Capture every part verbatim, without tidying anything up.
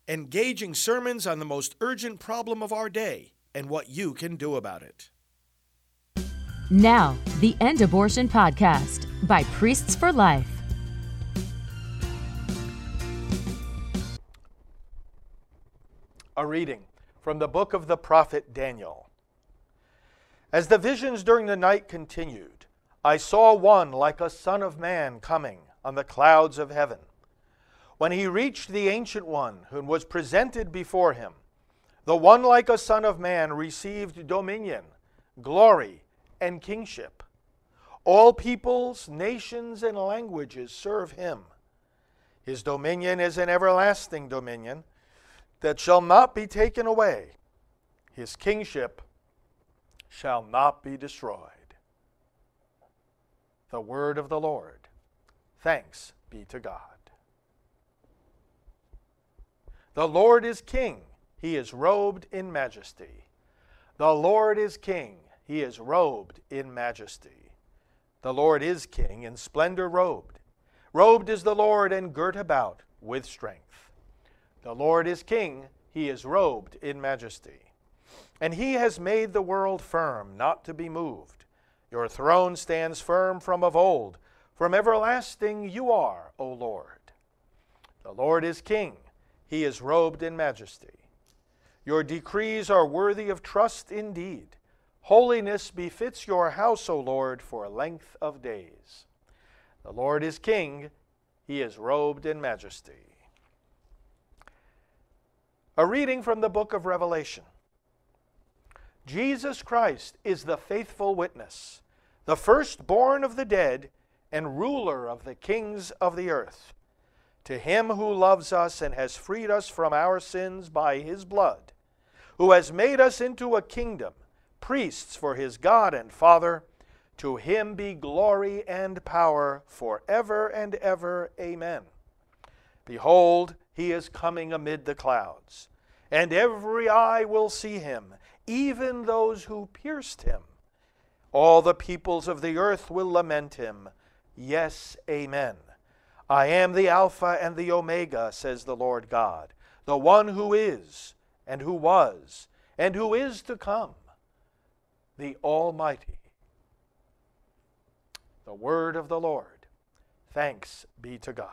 engaging sermons on the most urgent problem of our day and what you can do about it. Now, the End Abortion Podcast by Priests for Life. A reading from the book of the prophet Daniel. As the visions during the night continued, I saw one like a son of man coming on the clouds of heaven. When he reached the Ancient One who was presented before him, the one like a son of man received dominion, glory, and kingship. All peoples, nations, and languages serve him. His dominion is an everlasting dominion that shall not be taken away. His kingship shall not be destroyed. The word of the Lord. Thanks be to God. The Lord is King. He is robed in majesty. The Lord is King. He is robed in majesty. The Lord is King, in splendor robed. Robed is the Lord and girt about with strength. The Lord is King. He is robed in majesty. And he has made the world firm, not to be moved. Your throne stands firm from of old. From everlasting you are, O Lord. The Lord is King. He is robed in majesty. Your decrees are worthy of trust indeed. Holiness befits your house, O Lord, for length of days. The Lord is King. He is robed in majesty. A reading from the book of Revelation. Jesus Christ is the faithful witness, the firstborn of the dead and ruler of the kings of the earth. To him who loves us and has freed us from our sins by his blood, who has made us into a kingdom, priests for his God and Father, to him be glory and power forever and ever. Amen. Behold, he is coming amid the clouds, and every eye will see him, even those who pierced him. All the peoples of the earth will lament him. Yes, amen. I am the Alpha and the Omega, says the Lord God, the one who is, and who was, and who is to come, the Almighty. The word of the Lord. Thanks be to God.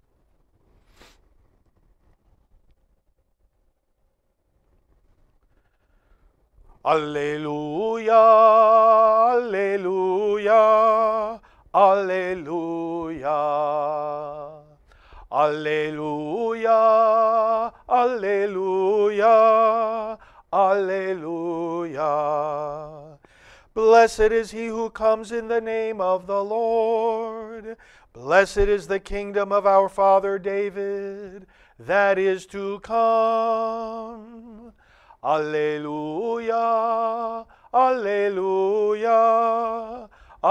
Alleluia, alleluia, alleluia. Alleluia, alleluia, alleluia. Blessed is he who comes in the name of the Lord. Blessed is the kingdom of our father David that is to come. Alleluia, alleluia,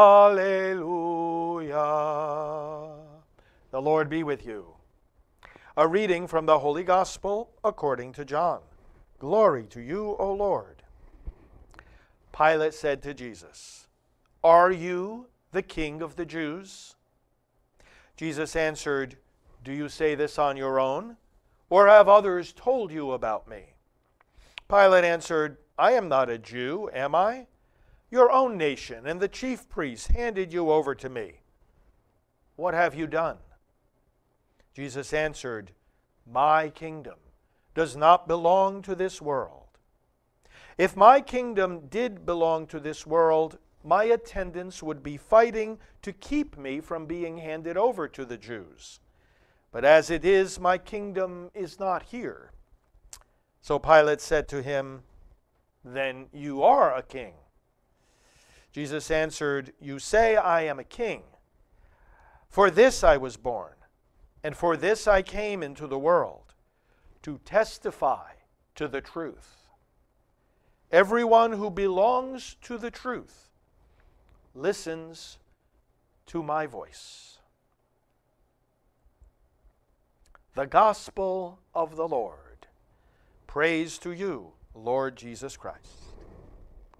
alleluia. The Lord be with you. A reading from the Holy Gospel according to John. Glory to you, O Lord. Pilate said to Jesus, Are you the King of the Jews? Jesus answered, Do you say this on your own, or have others told you about me? Pilate answered, I am not a Jew, am I? Your own nation and the chief priests handed you over to me. What have you done? Jesus answered, My kingdom does not belong to this world. If my kingdom did belong to this world, my attendants would be fighting to keep me from being handed over to the Jews. But as it is, my kingdom is not here. So Pilate said to him, Then you are a king. Jesus answered, You say I am a king. For this I was born, and for this I came into the world, to testify to the truth. Everyone who belongs to the truth listens to my voice. The Gospel of the Lord. Praise to you, Lord Jesus Christ.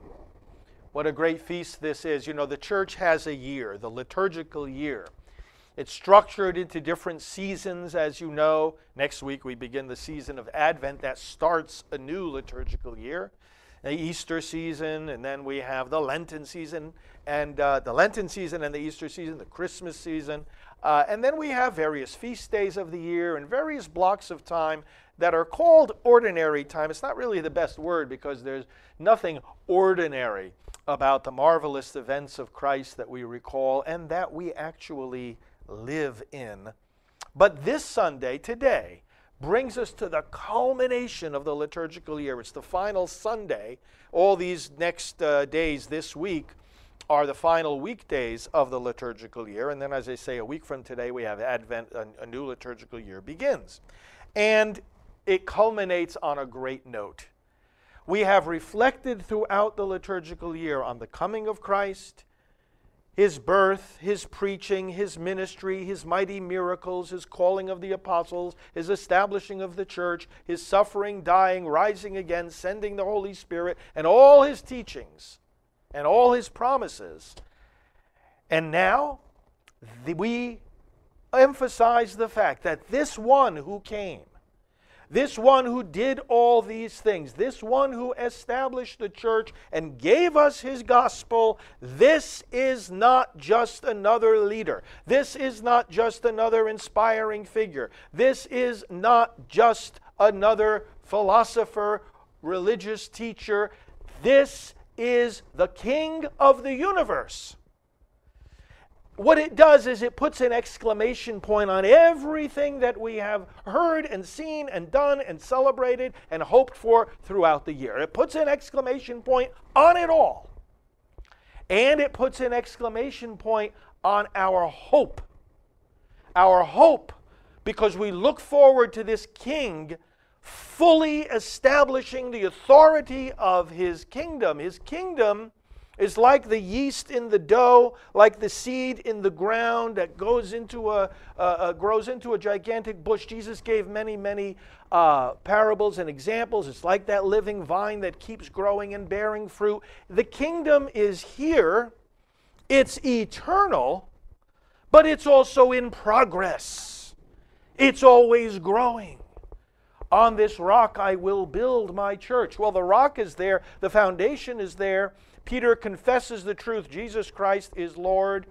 What a great feast this is. You know, the church has a year, the liturgical year. It's structured into different seasons, as you know. Next week we begin the season of Advent. That starts a new liturgical year. The Easter season, and then we have the Lenten season, and uh, the Lenten season and the Easter season, the Christmas season. Uh, and then we have various feast days of the year and various blocks of time that are called ordinary time. It's not really the best word because there's nothing ordinary about the marvelous events of Christ that we recall and that we actually live in. But this Sunday, today, brings us to the culmination of the liturgical year. It's the final Sunday. All these next uh, days this week are the final weekdays of the liturgical year. And then, as I say, a week from today, we have Advent, a, a new liturgical year begins. And it culminates on a great note. We have reflected throughout the liturgical year on the coming of Christ, His birth, His preaching, His ministry, His mighty miracles, His calling of the apostles, His establishing of the church, His suffering, dying, rising again, sending the Holy Spirit, and all His teachings, and all His promises. And now, the, we emphasize the fact that this one who came, this one who did all these things, this one who established the church and gave us His gospel, this is not just another leader. This is not just another inspiring figure. This is not just another philosopher, religious teacher. This is the King of the universe. What it does is it puts an exclamation point on everything that we have heard and seen and done and celebrated and hoped for throughout the year. It puts an exclamation point on it all. And it puts an exclamation point on our hope. Our hope, because we look forward to this King fully establishing the authority of His kingdom. His kingdom is like the yeast in the dough, like the seed in the ground that goes into a, uh, uh, grows into a gigantic bush. Jesus gave many, many uh, parables and examples. It's like that living vine that keeps growing and bearing fruit. The kingdom is here. It's eternal, but it's also in progress. It's always growing. On this rock I will build my church. Well, the rock is there. The foundation is there. Peter confesses the truth. Jesus Christ is Lord.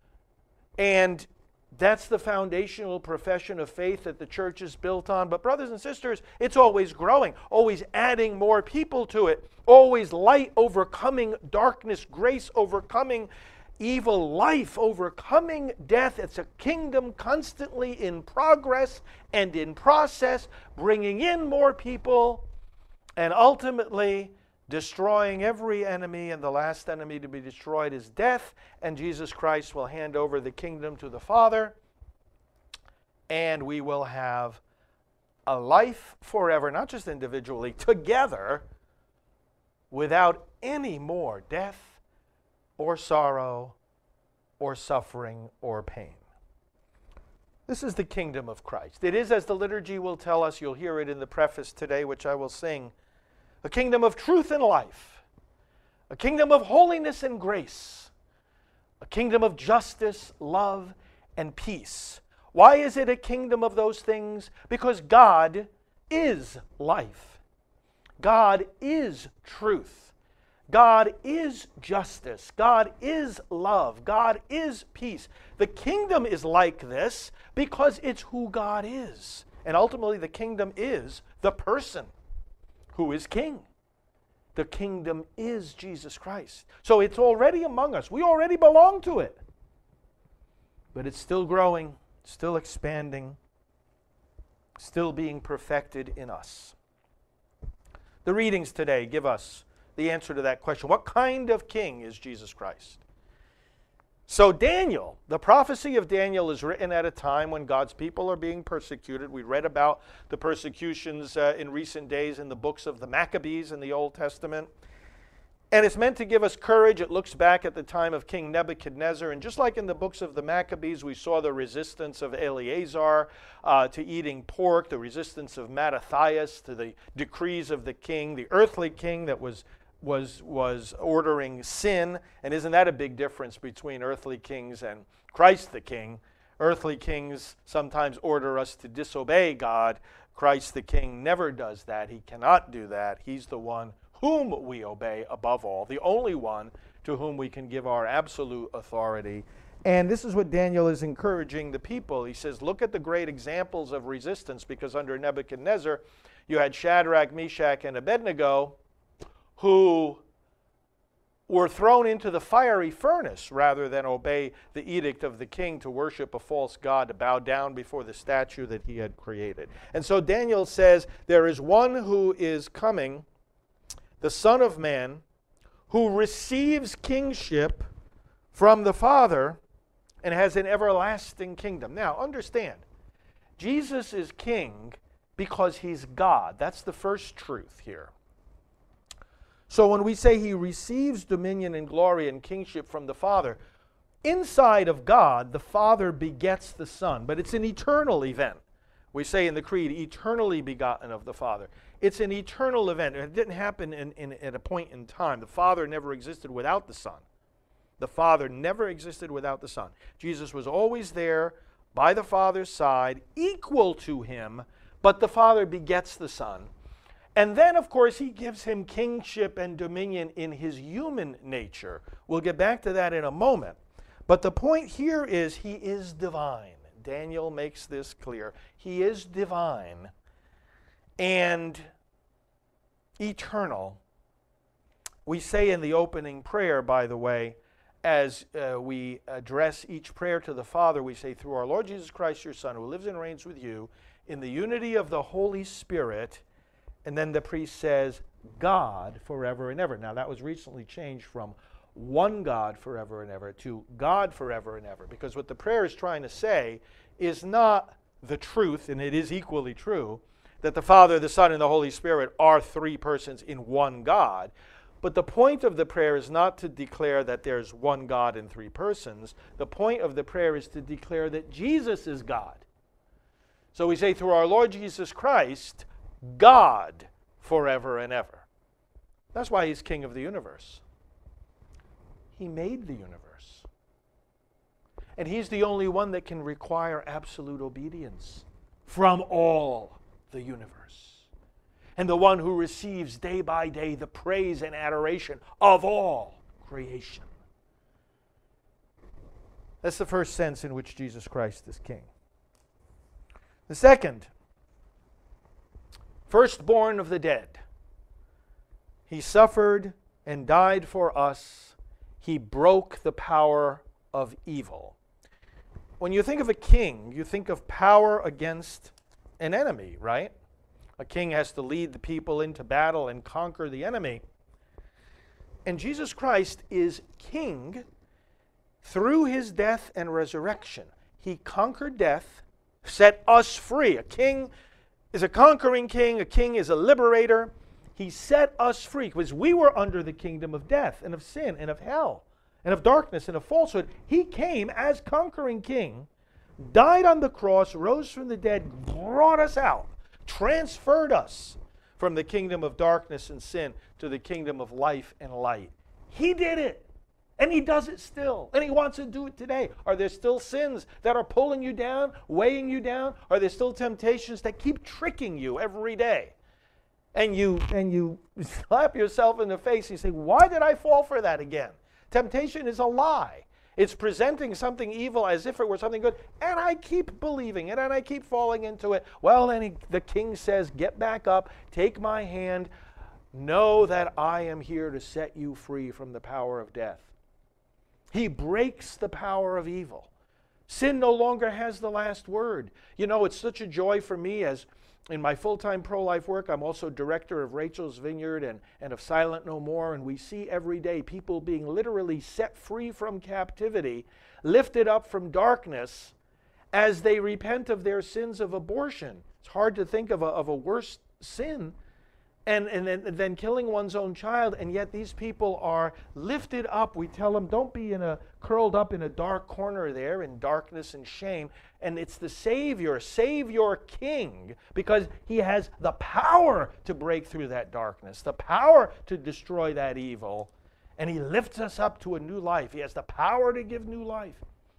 And that's the foundational profession of faith that the church is built on. But brothers and sisters, it's always growing, always adding more people to it, always light overcoming darkness, grace overcoming evil, life overcoming death. It's a kingdom constantly in progress and in process, bringing in more people and ultimately destroying every enemy, and the last enemy to be destroyed is death, and Jesus Christ will hand over the kingdom to the Father, and we will have a life forever, not just individually, together, without any more death or sorrow or suffering or pain. This is the kingdom of Christ. It is, as the liturgy will tell us, you'll hear it in the preface today, which I will sing, a kingdom of truth and life, a kingdom of holiness and grace, a kingdom of justice, love, and peace. Why is it a kingdom of those things? Because God is life. God is truth. God is justice. God is love. God is peace. The kingdom is like this because it's who God is. And ultimately the kingdom is the person who is king. The kingdom is Jesus Christ. So it's already among us. We already belong to it. But it's still growing, still expanding, still being perfected in us. The readings today give us the answer to that question. What kind of king is Jesus Christ? So Daniel, the prophecy of Daniel is written at a time when God's people are being persecuted. We read about the persecutions uh, in recent days in the books of the Maccabees in the Old Testament. And it's meant to give us courage. It looks back at the time of King Nebuchadnezzar. And just like in the books of the Maccabees, we saw the resistance of Eleazar uh, to eating pork, the resistance of Mattathias to the decrees of the king, the earthly king that was was was ordering sin. And isn't that a big difference between earthly kings and Christ the King? Earthly kings sometimes order us to disobey God. Christ the King never does that. He cannot do that. He's the one whom we obey above all, the only one to whom we can give our absolute authority. And this is what Daniel is encouraging the people. He says, look at the great examples of resistance, because under Nebuchadnezzar, you had Shadrach, Meshach, and Abednego, who were thrown into the fiery furnace rather than obey the edict of the king to worship a false god, to bow down before the statue that he had created. And so Daniel says, there is one who is coming, the Son of Man, who receives kingship from the Father and has an everlasting kingdom. Now, understand, Jesus is king because he's God. That's the first truth here. So when we say he receives dominion and glory and kingship from the Father, inside of God, the Father begets the Son, but it's an eternal event. We say in the Creed, eternally begotten of the Father. It's an eternal event. It didn't happen in, in, at a point in time. The Father never existed without the Son. The Father never existed without the Son. Jesus was always there by the Father's side, equal to him, but the Father begets the Son. And then, of course, he gives him kingship and dominion in his human nature. We'll get back to that in a moment. But the point here is he is divine. Daniel makes this clear. He is divine and eternal. We say in the opening prayer, by the way, as uh, we address each prayer to the Father, we say, through our Lord Jesus Christ, your Son, who lives and reigns with you, in the unity of the Holy Spirit. And then the priest says, God forever and ever. Now that was recently changed from one God forever and ever to God forever and ever. Because what the prayer is trying to say is not the truth, and it is equally true, that the Father, the Son, and the Holy Spirit are three persons in one God. But the point of the prayer is not to declare that there's one God in three persons. The point of the prayer is to declare that Jesus is God. So we say, through our Lord Jesus Christ, God forever and ever. That's why he's king of the universe. He made the universe. And he's the only one that can require absolute obedience from all the universe. And the one who receives day by day the praise and adoration of all creation. That's the first sense in which Jesus Christ is king. The second, firstborn of the dead. He suffered and died for us. He broke the power of evil. When you think of a king, you think of power against an enemy, right? A king has to lead the people into battle and conquer the enemy. And Jesus Christ is king through his death and resurrection. He conquered death, set us free. A king is a conquering king. A king is a liberator. He set us free because we were under the kingdom of death and of sin and of hell and of darkness and of falsehood. He came as conquering king, died on the cross, rose from the dead, brought us out, transferred us from the kingdom of darkness and sin to the kingdom of life and light. He did it. And he does it still. And he wants to do it today. Are there still sins that are pulling you down, weighing you down? Are there still temptations that keep tricking you every day? And you and you slap yourself in the face and you say, why did I fall for that again? Temptation is a lie. It's presenting something evil as if it were something good. And I keep believing it and I keep falling into it. Well, then he, the king says, get back up, take my hand. Know that I am here to set you free from the power of death. He breaks the power of evil. Sin no longer has the last word. You know, it's such a joy for me as in my full-time pro-life work, I'm also director of Rachel's Vineyard and, and of Silent No More, and we see every day people being literally set free from captivity, lifted up from darkness as they repent of their sins of abortion. It's hard to think of a, of a worse sin And, and then, then killing one's own child, and yet these people are lifted up. We tell them, don't be in a curled up in a dark corner there in darkness and shame. And it's the Savior, save your King, because he has the power to break through that darkness, the power to destroy that evil. And he lifts us up to a new life. He has the power to give new life.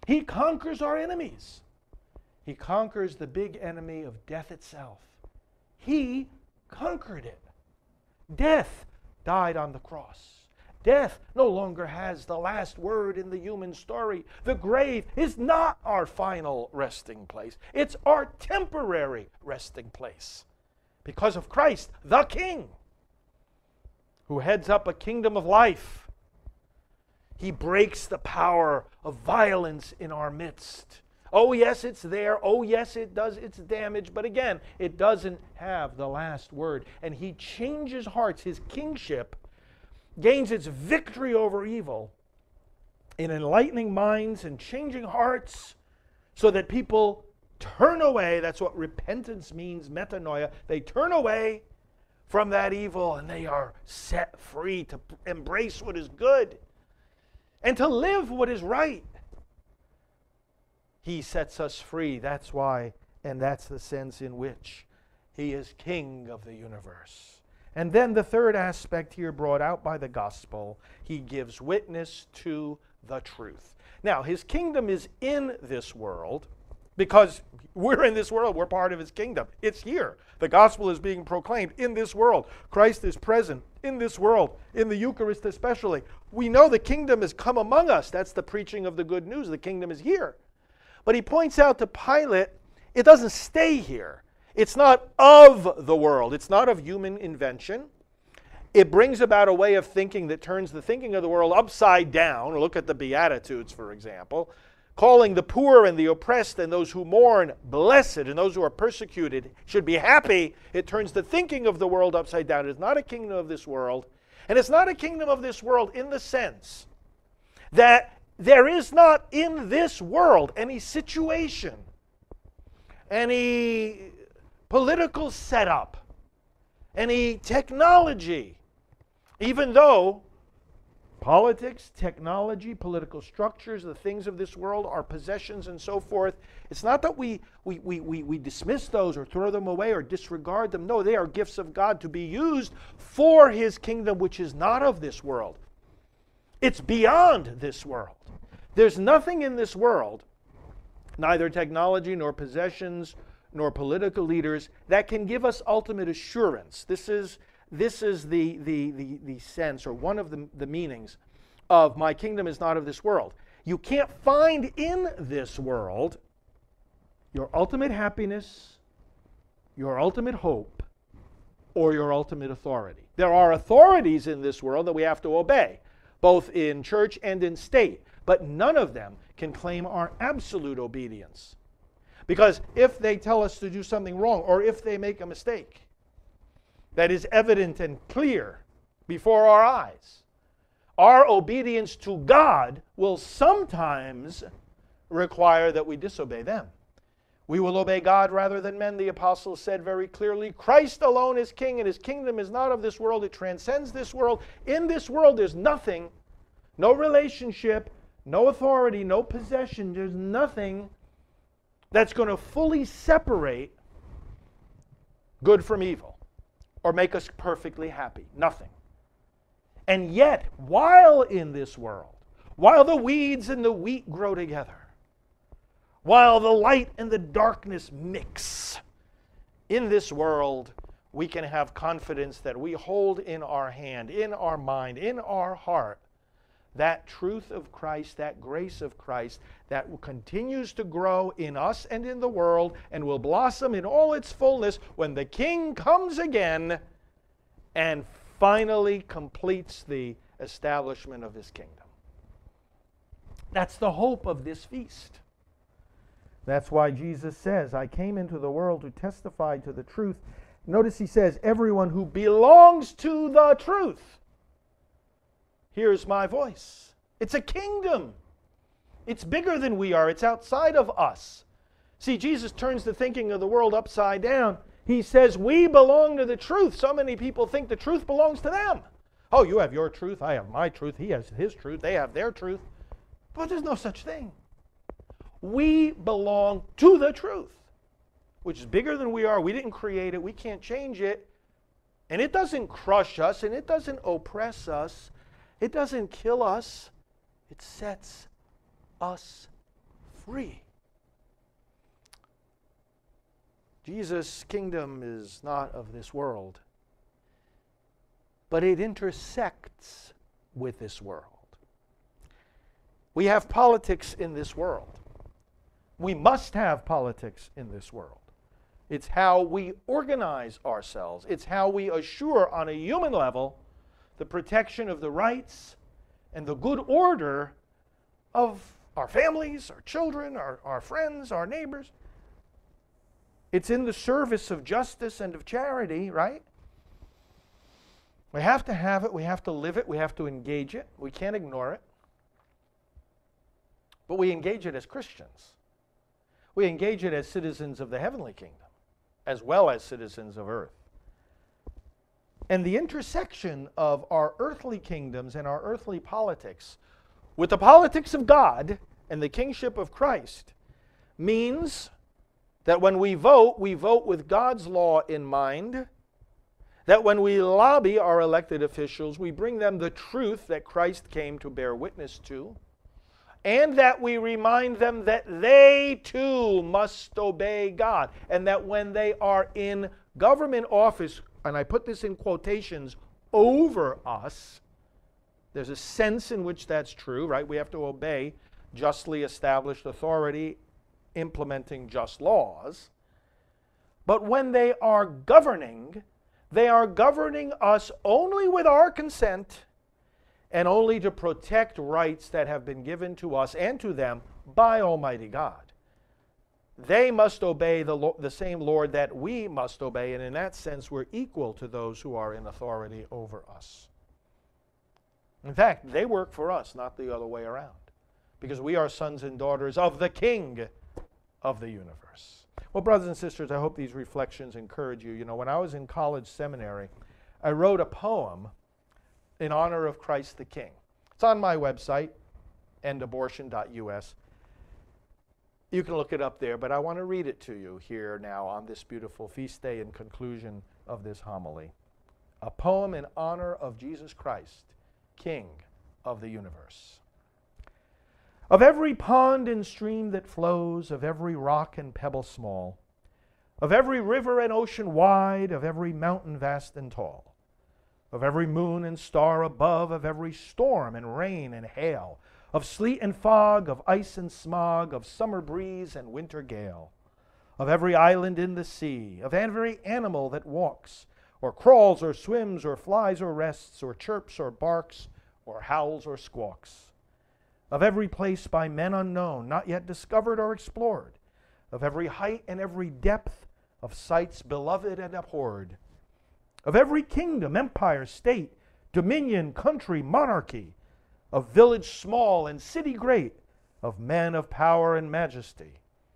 He conquers our enemies. He conquers the big enemy of death itself. He conquered it. Death died on the cross. Death no longer has the last word in the human story. The grave is not our final resting place. It's our temporary resting place. Because of Christ, the King, who heads up a kingdom of life. He breaks the power of violence in our midst. Oh, yes, it's there. Oh, yes, it does its damage. But again, it doesn't have the last word. And he changes hearts. His kingship gains its victory over evil in enlightening minds and changing hearts so that people turn away. That's what repentance means, metanoia. They turn away from that evil and they are set free to embrace what is good and to live what is right. He sets us free. That's why, and that's the sense in which he is King of the universe. And then the third aspect here brought out by the gospel, he gives witness to the truth. Now, his kingdom is in this world because we're in this world. We're part of his kingdom. It's here. The gospel is being proclaimed in this world. Christ is present in this world, in the Eucharist especially. We know the kingdom has come among us. That's the preaching of the good news. The kingdom is here. But he points out to Pilate, it doesn't stay here. It's not of the world. It's not of human invention. It brings about a way of thinking that turns the thinking of the world upside down. Look at the Beatitudes, for example. Calling the poor and the oppressed and those who mourn blessed, and those who are persecuted should be happy. It turns the thinking of the world upside down. It's not a kingdom of this world. And it's not a kingdom of this world in the sense that there is not in this world any situation, any political setup, any technology, even though politics, technology, political structures, the things of this world, our possessions and so forth, it's not that we, we, we, we, we dismiss those or throw them away or disregard them. No, they are gifts of God to be used for his kingdom, which is not of this world. It's beyond this world. There's nothing in this world, neither technology nor possessions nor political leaders, that can give us ultimate assurance. This is, this is the, the, the, the sense, or one of the, the meanings of my kingdom is not of this world. You can't find in this world your ultimate happiness, your ultimate hope, or your ultimate authority. There are authorities in this world that we have to obey, both in church and in state, but none of them can claim our absolute obedience. Because if they tell us to do something wrong, or if they make a mistake that is evident and clear before our eyes, our obedience to God will sometimes require that we disobey them. We will obey God rather than men, the apostles said very clearly. Christ alone is king, and his kingdom is not of this world. It transcends this world. In this world there's nothing, no relationship, no authority, no possession. There's nothing that's going to fully separate good from evil or make us perfectly happy. Nothing. And yet, while in this world, while the weeds and the wheat grow together, while the light and the darkness mix, in this world, we can have confidence that we hold in our hand, in our mind, in our heart, that truth of Christ, that grace of Christ that continues to grow in us and in the world and will blossom in all its fullness when the King comes again and finally completes the establishment of his kingdom. That's the hope of this feast. That's why Jesus says, I came into the world to testify to the truth. Notice he says, everyone who belongs to the truth hears my voice. It's a kingdom. It's bigger than we are. It's outside of us. See, Jesus turns the thinking of the world upside down. He says, we belong to the truth. So many people think the truth belongs to them. Oh, you have your truth. I have my truth. He has his truth. They have their truth. But there's no such thing. We belong to the truth, which is bigger than we are. We didn't create it. We can't change it. And it doesn't crush us, and it doesn't oppress us. It doesn't kill us. It sets us free. Jesus' kingdom is not of this world, but it intersects with this world. We have politics in this world. We must have politics in this world. It's how we organize ourselves. It's how we assure on a human level the protection of the rights and the good order of our families, our children, our, our friends, our neighbors. It's in the service of justice and of charity, right? We have to have it. We have to live it. We have to engage it. We can't ignore it. But we engage it as Christians. We engage it as citizens of the heavenly kingdom, as well as citizens of earth. And the intersection of our earthly kingdoms and our earthly politics with the politics of God and the kingship of Christ means that when we vote, we vote with God's law in mind, that when we lobby our elected officials, we bring them the truth that Christ came to bear witness to, and that we remind them that they too must obey God, and that when they are in government office, and I put this in quotations, over us, there's a sense in which that's true, right? We have to obey justly established authority implementing just laws. But when they are governing, they are governing us only with our consent and only to protect rights that have been given to us and to them by Almighty God. They must obey the, lo- the same Lord that we must obey, and in that sense, we're equal to those who are in authority over us. In fact, they work for us, not the other way around, because we are sons and daughters of the King of the universe. Well, brothers and sisters, I hope these reflections encourage you. You know, when I was in college seminary, I wrote a poem in honor of Christ the King. It's on my website, end abortion dot U S. You can look it up there, but I want to read it to you here now on this beautiful feast day in conclusion of this homily. A poem in honor of Jesus Christ, King of the universe. Of every pond and stream that flows, of every rock and pebble small, of every river and ocean wide, of every mountain vast and tall, of every moon and star above, of every storm and rain and hail, of sleet and fog, of ice and smog, of summer breeze and winter gale, of every island in the sea, of every animal that walks, or crawls, or swims, or flies, or rests, or chirps, or barks, or howls, or squawks, of every place by men unknown, not yet discovered or explored, of every height and every depth, of sights beloved and abhorred, of every kingdom, empire, state, dominion, country, monarchy, of village small and city great, of men of power and majesty,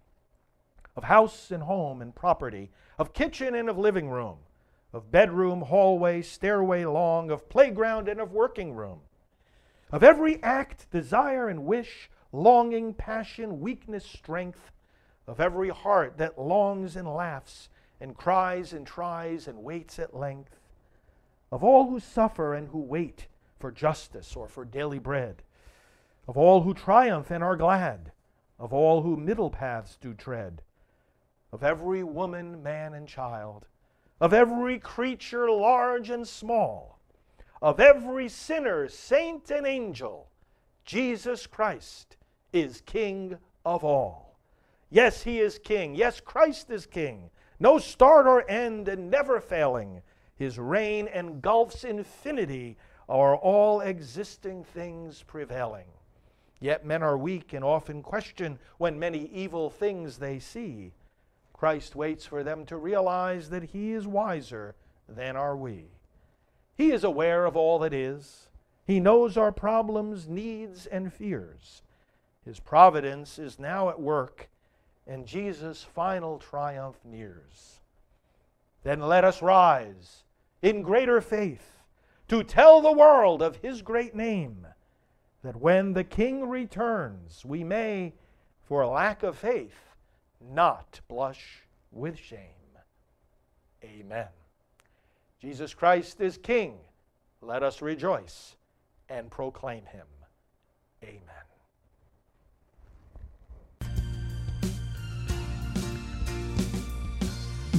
of house and home and property, of kitchen and of living room, of bedroom, hallway, stairway long, of playground and of working room, of every act, desire and wish, longing, passion, weakness, strength, of every heart that longs and laughs and cries and tries and waits at length, of all who suffer and who wait for justice or for daily bread, of all who triumph and are glad, of all who middle paths do tread, of every woman, man, and child, of every creature large and small, of every sinner, saint, and angel, Jesus Christ is King of all. Yes, He is King. Yes, Christ is King. No start or end and never failing. His reign engulfs infinity, are all existing things prevailing. Yet men are weak and often question when many evil things they see. Christ waits for them to realize that He is wiser than are we. He is aware of all that is. He knows our problems, needs, and fears. His providence is now at work, and Jesus' final triumph nears. Then let us rise in greater faith to tell the world of His great name, that when the King returns, we may, for lack of faith, not blush with shame. Amen. Jesus Christ is King. Let us rejoice and proclaim Him. Amen.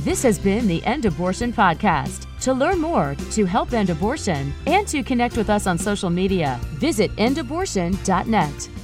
This has been the End Abortion Podcast. To learn more, to help end abortion, and to connect with us on social media, visit end abortion dot net.